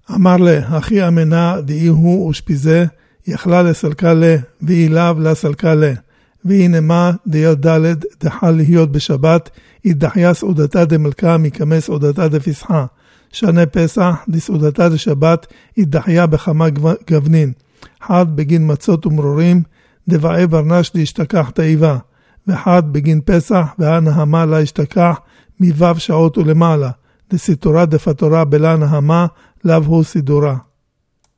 אמר לה, אחי אמנה דאי הוא ושפיזה, יכלה לסלקה לה, ואי לאו לסלקה לה. והנה מה דיה דלת דחל להיות בשבת, ידחיה סעודתה דמלכה מקמא סעודתה דפסחה. שנה פסח דסעודתה דשבת, ידחיה בכמה גוונין. אחד בגין מצות ומרורים, דבעי ברנש להשתכח תאיבה. ואחד בגין פסח, והנהמה לה השתכח, מבב שעות ולמעלה. דסיתורה דפתורה בלה נהמה, לאו הוא סידורה.